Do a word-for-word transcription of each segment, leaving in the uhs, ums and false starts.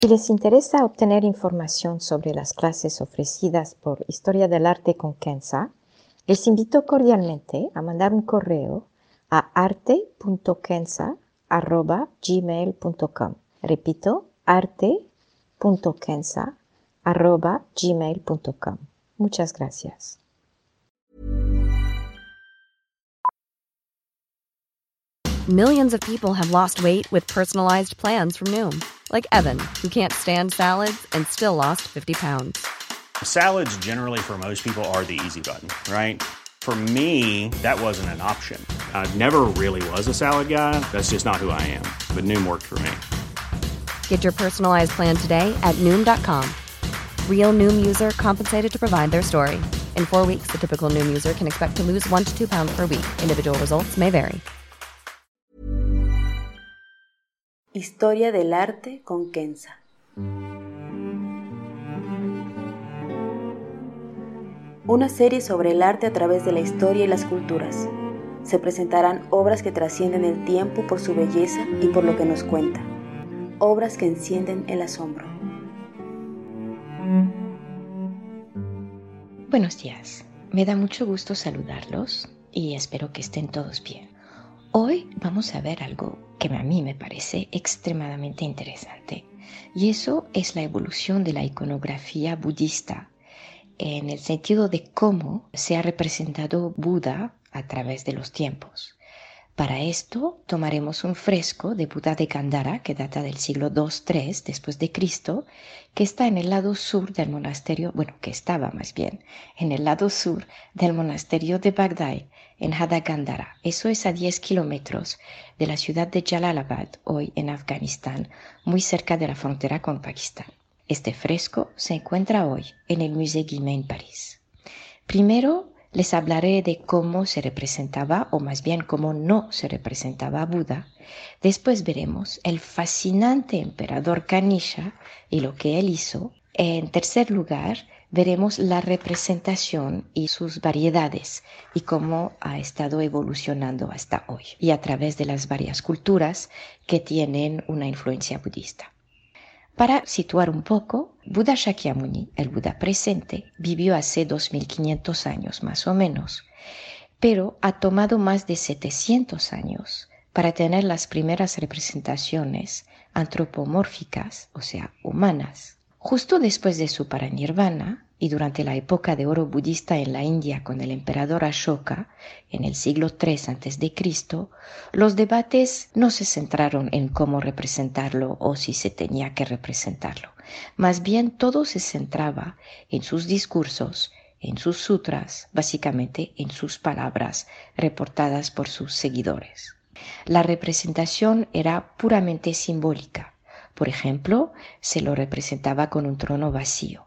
Si les interesa obtener información sobre las clases ofrecidas por Historia del Arte con Kenza, les invito cordialmente a mandar un correo a arte punto kenza arroba gmail punto com. Repito, arte punto kenza arroba gmail punto com. Muchas gracias. Millions of people have lost weight with personalized plans from Noom, like Evan, who can't stand salads and still lost fifty pounds. Salads generally for most people are the easy button, right? For me, that wasn't an option. I never really was a salad guy. That's just not who I am. But Noom worked for me. Get your personalized plan today at Noom dot com. Real Noom user compensated to provide their story. In four weeks, the typical Noom user can expect to lose one to two pounds per week. Individual results may vary. Historia del arte con Kenza. Una serie sobre el arte a través de la historia y las culturas. Se presentarán obras que trascienden el tiempo por su belleza y por lo que nos cuenta. Obras que encienden el asombro. Buenos días, me da mucho gusto saludarlos y espero que estén todos bien. Hoy vamos a ver algo que a mí me parece extremadamente interesante, y eso es la evolución de la iconografía budista, en el sentido de cómo se ha representado Buda a través de los tiempos. Para esto tomaremos un fresco de Buda de Gandhara que data del siglo dos tres después de Cristo, que está en el lado sur del monasterio, bueno, que estaba más bien, en el lado sur del monasterio de Baghdad, en Hadha Gandhara. Eso es a diez kilómetros de la ciudad de Jalalabad, hoy en Afganistán, muy cerca de la frontera con Pakistán. Este fresco se encuentra hoy en el Musée Guimet en París. Primero, les hablaré de cómo se representaba, o más bien cómo no se representaba a Buda. Después veremos el fascinante emperador Kanishka y lo que él hizo. En tercer lugar, veremos la representación y sus variedades y cómo ha estado evolucionando hasta hoy y a través de las varias culturas que tienen una influencia budista. Para situar un poco, Buda Shakyamuni, el Buda presente, vivió hace dos mil quinientos años más o menos, pero ha tomado más de setecientos años para tener las primeras representaciones antropomórficas, o sea, humanas. Justo después de su paranirvana y durante la época de oro budista en la India con el emperador Ashoka en el siglo tres antes de Cristo, los debates no se centraron en cómo representarlo o si se tenía que representarlo. Más bien todo se centraba en sus discursos, en sus sutras, básicamente en sus palabras reportadas por sus seguidores. La representación era puramente simbólica. Por ejemplo, se lo representaba con un trono vacío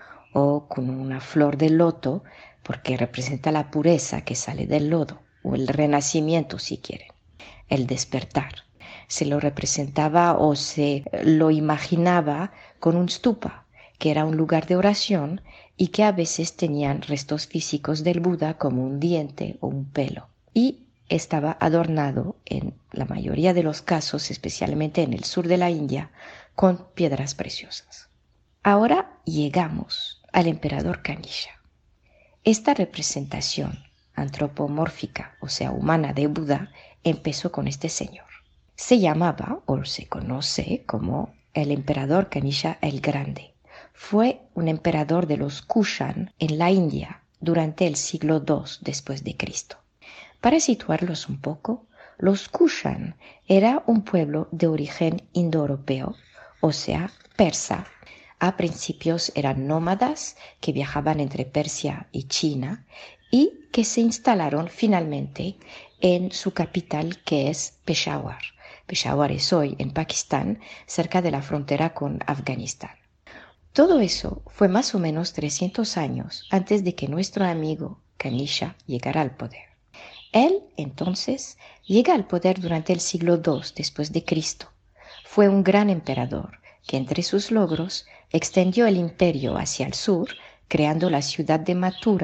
o con una flor de loto porque representa la pureza que sale del lodo, o el renacimiento si quieren, el despertar. Se lo representaba o se lo imaginaba con un stupa, que era un lugar de oración y que a veces tenían restos físicos del Buda como un diente o un pelo. Y estaba adornado en la mayoría de los casos, especialmente en el sur de la India, con piedras preciosas. Ahora llegamos al emperador Kanishka. Esta representación antropomórfica, o sea, humana de Buda, empezó con este señor. Se llamaba, o se conoce como, el emperador Kanishka el Grande. Fue un emperador de los Kushan en la India durante el siglo dos después de Cristo. Para situarlos un poco, los Kushan era un pueblo de origen indoeuropeo, o sea, persa. A principios eran nómadas que viajaban entre Persia y China y que se instalaron finalmente en su capital, que es Peshawar. Peshawar es hoy en Pakistán, cerca de la frontera con Afganistán. Todo eso fue más o menos trescientos años antes de que nuestro amigo Kanishka llegara al poder. Él, entonces, llega al poder durante el siglo dos después de Cristo. Fue un gran emperador que entre sus logros extendió el imperio hacia el sur, creando la ciudad de Mathura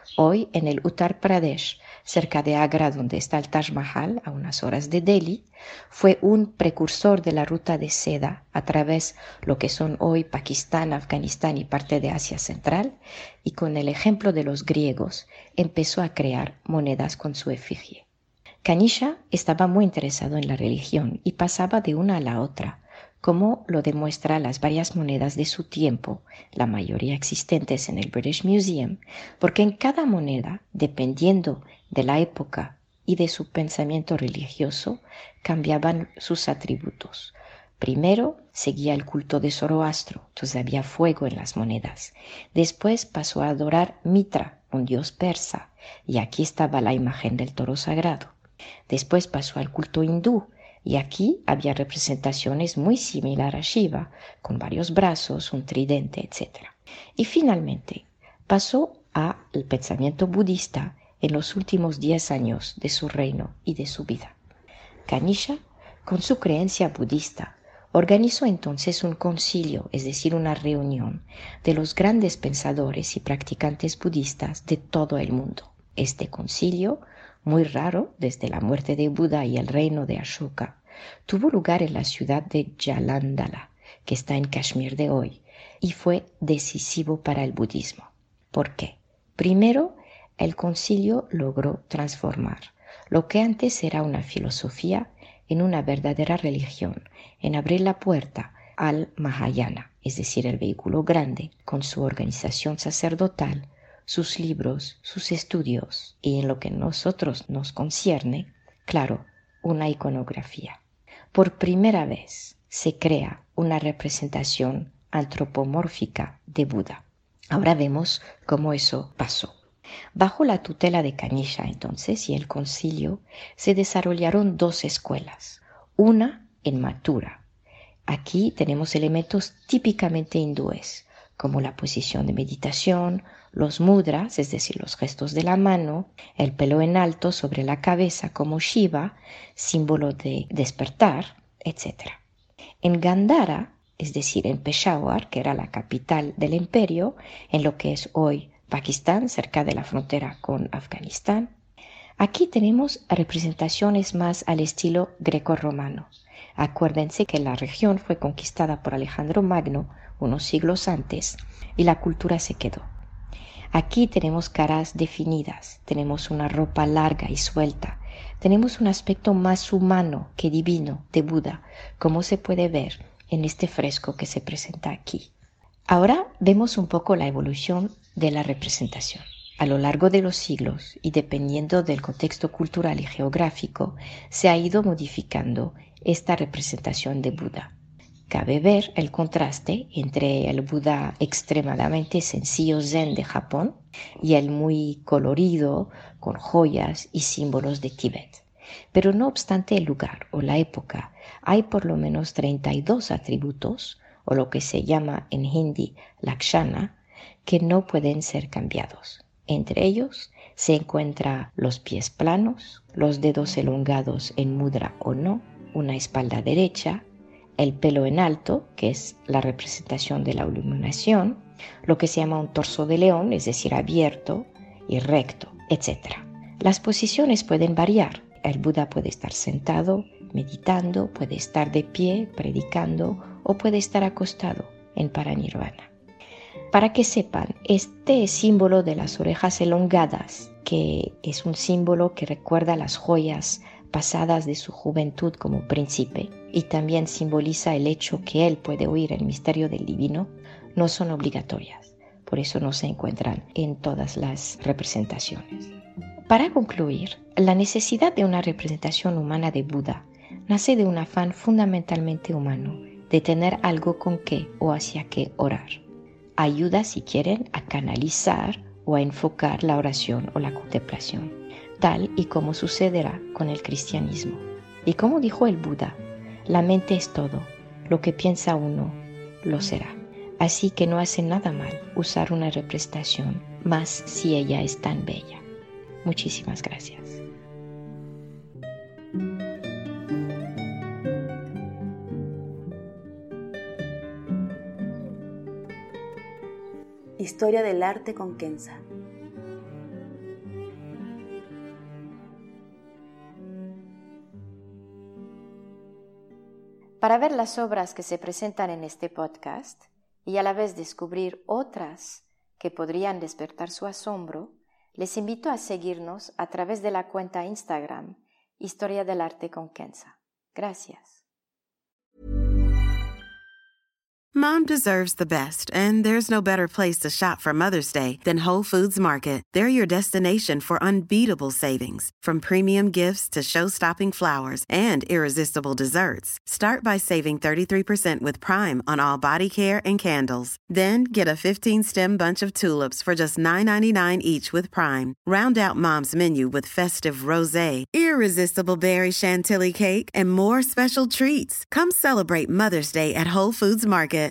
Hoy en el Uttar Pradesh, cerca de Agra, donde está el Taj Mahal, a unas horas de Delhi, fue un precursor de la ruta de seda a través de lo que son hoy Pakistán, Afganistán y parte de Asia Central, y con el ejemplo de los griegos empezó a crear monedas con su efigie. Kanishka estaba muy interesado en la religión y pasaba de una a la otra, como lo demuestran las varias monedas de su tiempo, la mayoría existentes en el British Museum, porque en cada moneda, dependiendo de la época y de su pensamiento religioso, cambiaban sus atributos. Primero seguía el culto de Zoroastro, entonces había fuego en las monedas. Después pasó a adorar Mitra, un dios persa, y aquí estaba la imagen del toro sagrado. Después pasó al culto hindú, y aquí había representaciones muy similares a Shiva, con varios brazos, un tridente, etcétera. Y finalmente pasó al pensamiento budista en los últimos diez años de su reino y de su vida. Kanishka, con su creencia budista, organizó entonces un concilio, es decir, una reunión de los grandes pensadores y practicantes budistas de todo el mundo. Este concilio, muy raro desde la muerte de Buda y el reino de Ashoka, tuvo lugar en la ciudad de Jalandhara, que está en Kashmir de hoy, y fue decisivo para el budismo. ¿Por qué? Primero, el concilio logró transformar lo que antes era una filosofía en una verdadera religión, en abrir la puerta al Mahayana, es decir, el vehículo grande, con su organización sacerdotal, sus libros, sus estudios y en lo que a nosotros nos concierne, claro, una iconografía. Por primera vez se crea una representación antropomórfica de Buda. Ahora vemos cómo eso pasó. Bajo la tutela de Kanishka, entonces, y el concilio, se desarrollaron dos escuelas. Una en Mathura. Aquí tenemos elementos típicamente hindúes, como la posición de meditación, los mudras, es decir, los gestos de la mano, el pelo en alto sobre la cabeza como Shiva, símbolo de despertar, etcétera. En Gandhara, es decir, en Peshawar, que era la capital del imperio, en lo que es hoy Pakistán, cerca de la frontera con Afganistán, aquí tenemos representaciones más al estilo greco-romano. Acuérdense que la región fue conquistada por Alejandro Magno unos siglos antes y la cultura se quedó. Aquí tenemos caras definidas, tenemos una ropa larga y suelta, tenemos un aspecto más humano que divino de Buda, como se puede ver en este fresco que se presenta aquí. Ahora vemos un poco la evolución de la representación. A lo largo de los siglos y dependiendo del contexto cultural y geográfico, se ha ido modificando esta representación de Buda. Cabe ver el contraste entre el Buda extremadamente sencillo zen de Japón y el muy colorido, con joyas y símbolos de Tíbet. Pero no obstante el lugar o la época, hay por lo menos treinta y dos atributos, o lo que se llama en hindi lakshana, que no pueden ser cambiados. Entre ellos se encuentran los pies planos, los dedos elongados en mudra o no, una espalda derecha, el pelo en alto, que es la representación de la iluminación, lo que se llama un torso de león, es decir, abierto y recto, etcétera. Las posiciones pueden variar. El Buda puede estar sentado, meditando, puede estar de pie, predicando, o puede estar acostado en paranirvana. Para que sepan, este símbolo de las orejas elongadas, que es un símbolo que recuerda las joyas pasadas de su juventud como príncipe y también simboliza el hecho que él puede oír el misterio del divino, no son obligatorias. Por eso no se encuentran en todas las representaciones. Para concluir, la necesidad de una representación humana de Buda nace de un afán fundamentalmente humano de tener algo con qué o hacia qué orar. Ayuda, si quieren, a canalizar o a enfocar la oración o la contemplación, tal y como sucederá con el cristianismo. Y como dijo el Buda, la mente es todo, lo que piensa uno lo será. Así que no hace nada mal usar una representación, más si ella es tan bella. Muchísimas gracias. Historia del arte con Kenza. Para ver las obras que se presentan en este podcast y a la vez descubrir otras que podrían despertar su asombro, les invito a seguirnos a través de la cuenta Instagram Historia del Arte con Kenza. Gracias. Mom deserves the best, and there's no better place to shop for Mother's Day than Whole Foods Market. They're your destination for unbeatable savings, from premium gifts to show-stopping flowers and irresistible desserts. Start by saving thirty-three percent with Prime on all body care and candles. Then get a fifteen-stem bunch of tulips for just nine ninety-nine each with Prime. Round out Mom's menu with festive rosé, irresistible berry chantilly cake, and more special treats. Come celebrate Mother's Day at Whole Foods Market.